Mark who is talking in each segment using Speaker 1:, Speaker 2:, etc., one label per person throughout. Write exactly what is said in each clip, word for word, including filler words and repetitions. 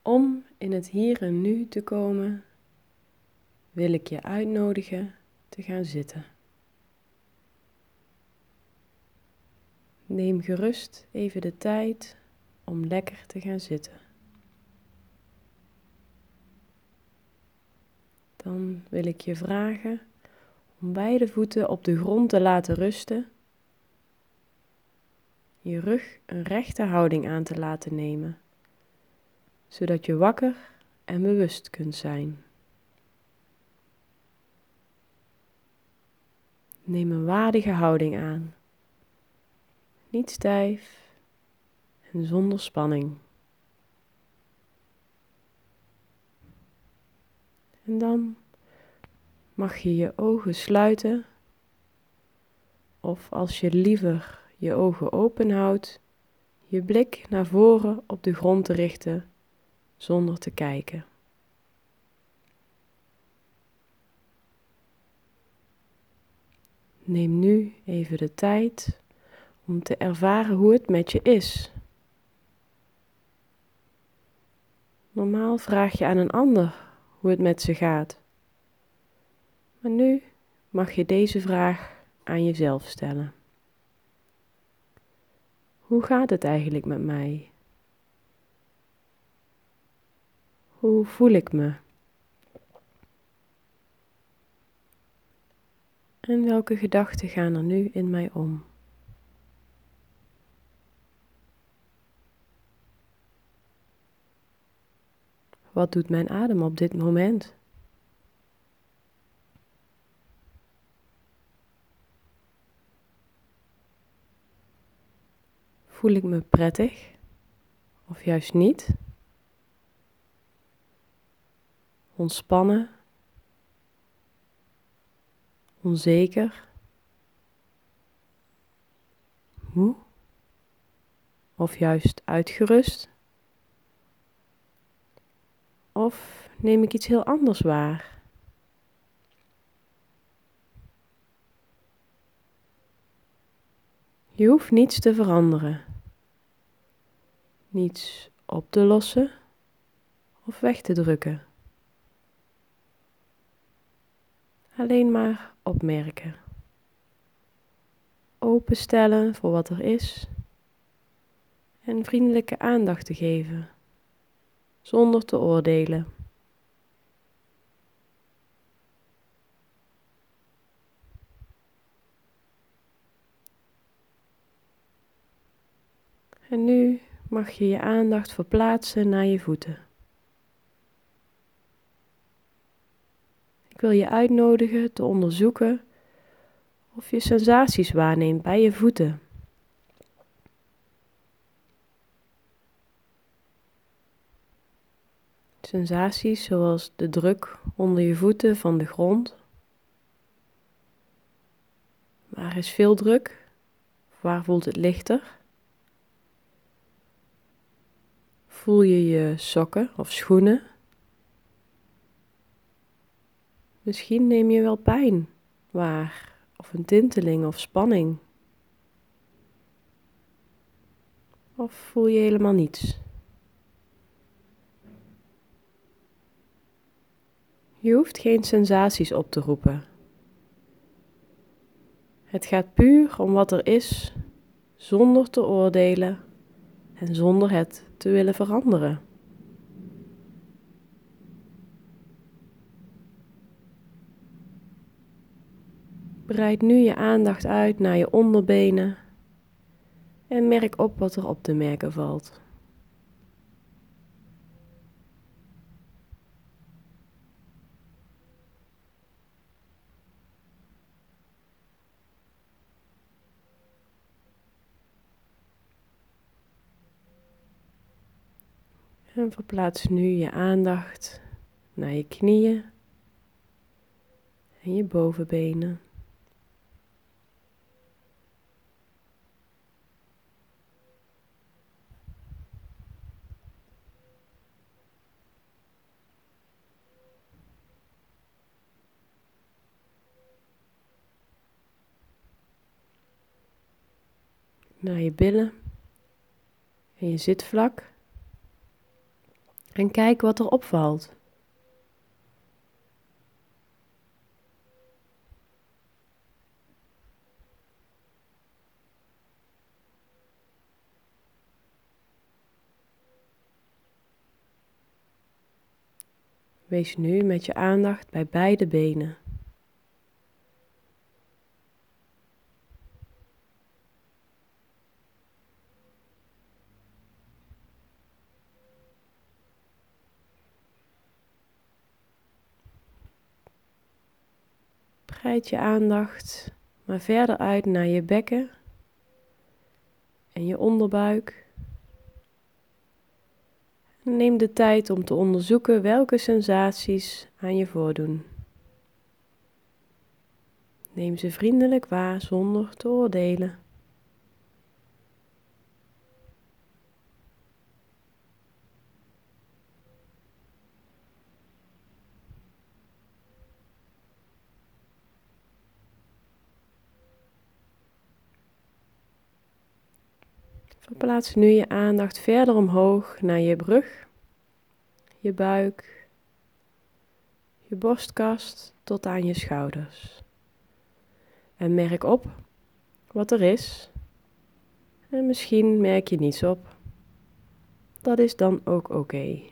Speaker 1: Om in het hier en nu te komen, wil ik je uitnodigen te gaan zitten. Neem gerust even de tijd om lekker te gaan zitten. Dan wil ik je vragen om beide voeten op de grond te laten rusten, je rug een rechte houding aan te laten nemen, zodat je wakker en bewust kunt zijn. Neem een waardige houding aan, niet stijf en zonder spanning. En dan mag je je ogen sluiten, of als je liever je ogen open houdt, je blik naar voren op de grond te richten zonder te kijken. Neem nu even de tijd om te ervaren hoe het met je is. Normaal vraag je aan een ander hoe het met ze gaat. Maar nu mag je deze vraag aan jezelf stellen. Hoe gaat het eigenlijk met mij? Hoe voel ik me? En welke gedachten gaan er nu in mij om? Wat doet mijn adem op dit moment? Voel ik me prettig of juist niet? Ontspannen? Onzeker? Moe? Of juist uitgerust? Of neem ik iets heel anders waar? Je hoeft niets te veranderen. Niets op te lossen of weg te drukken. Alleen maar opmerken. Openstellen voor wat er is. En vriendelijke aandacht te geven. Zonder te oordelen. En nu mag je je aandacht verplaatsen naar je voeten. Ik wil je uitnodigen te onderzoeken of je sensaties waarneemt bij je voeten. Sensaties zoals de druk onder je voeten van de grond. Waar is veel druk? Waar voelt het lichter? Voel je je sokken of schoenen? Misschien neem je wel pijn waar, of een tinteling of spanning. Of voel je helemaal niets? Je hoeft geen sensaties op te roepen. Het gaat puur om wat er is, zonder te oordelen en zonder het te willen veranderen. Breid nu je aandacht uit naar je onderbenen en merk op wat er op te merken valt. En verplaats nu je aandacht naar je knieën en je bovenbenen. Naar je billen en je zitvlak. En kijk wat er opvalt. Wees nu met je aandacht bij beide benen. Breid je aandacht maar verder uit naar je bekken en je onderbuik. En neem de tijd om te onderzoeken welke sensaties aan je voordoen. Neem ze vriendelijk waar zonder te oordelen. Verplaats nu je aandacht verder omhoog naar je brug, je buik, je borstkast tot aan je schouders. En merk op wat er is. En misschien merk je niets op. Dat is dan ook oké. Okay.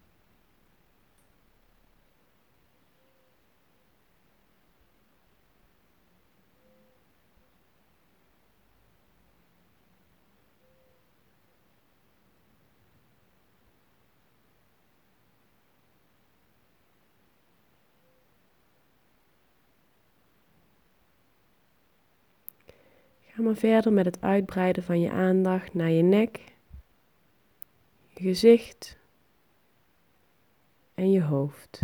Speaker 1: Ga maar verder met het uitbreiden van je aandacht naar je nek, je gezicht en je hoofd.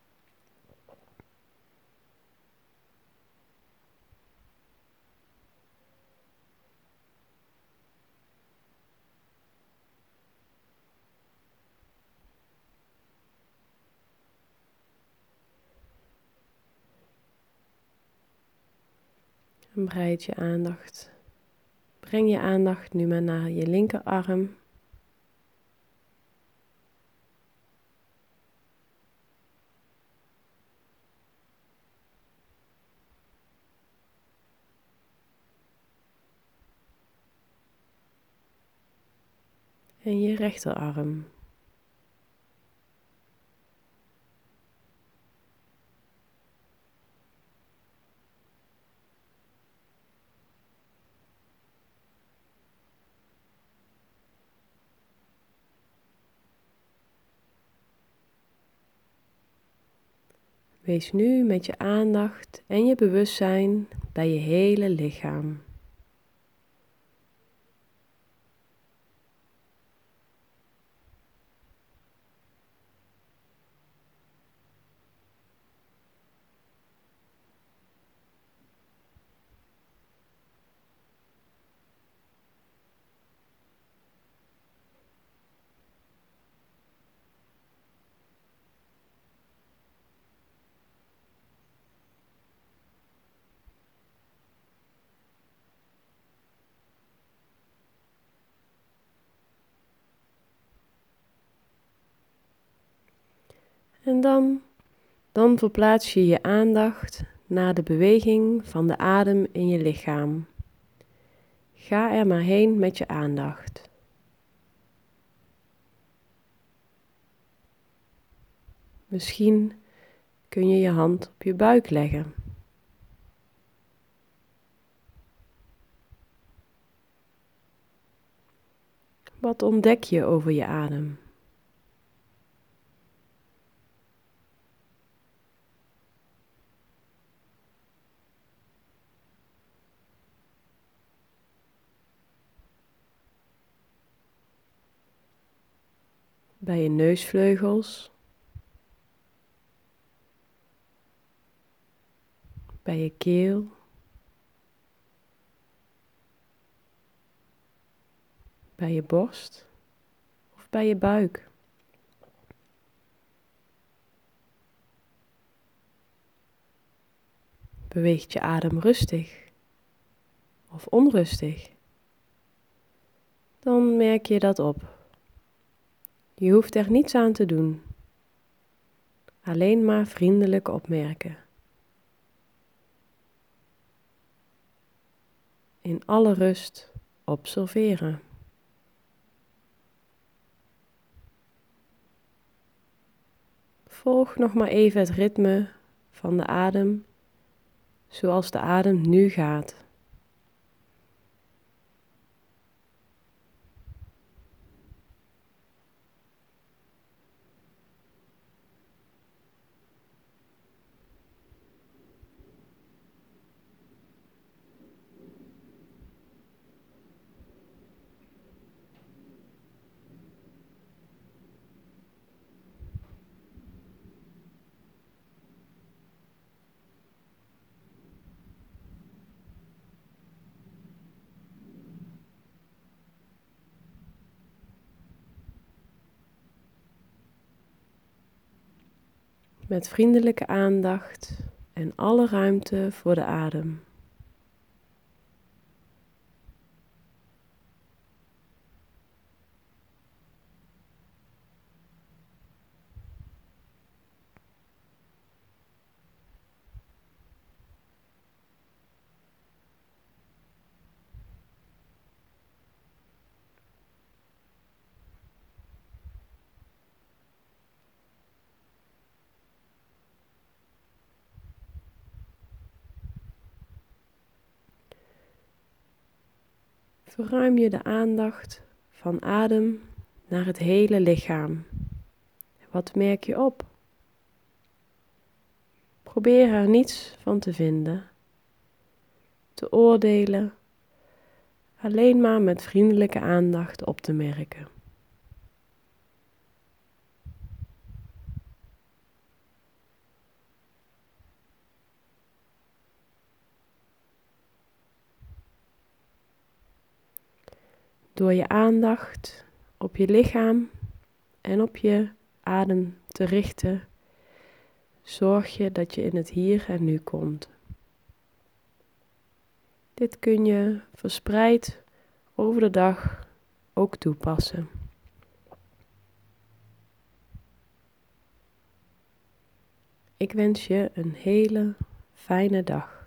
Speaker 1: En breid je aandacht. Breng je aandacht nu maar naar je linkerarm. En je rechterarm. Wees nu met je aandacht en je bewustzijn bij je hele lichaam. En dan, dan verplaats je je aandacht naar de beweging van de adem in je lichaam. Ga er maar heen met je aandacht. Misschien kun je je hand op je buik leggen. Wat ontdek je over je adem? Bij je neusvleugels, bij je keel, bij je borst of bij je buik. Beweegt je adem rustig of onrustig? Dan merk je dat op. Je hoeft er niets aan te doen. Alleen maar vriendelijk opmerken. In alle rust observeren. Volg nog maar even het ritme van de adem, zoals de adem nu gaat. Met vriendelijke aandacht en alle ruimte voor de adem. Verruim je de aandacht van adem naar het hele lichaam. Wat merk je op? Probeer er niets van te vinden, te oordelen, alleen maar met vriendelijke aandacht op te merken. Door je aandacht op je lichaam en op je adem te richten, zorg je dat je in het hier en nu komt. Dit kun je verspreid over de dag ook toepassen. Ik wens je een hele fijne dag.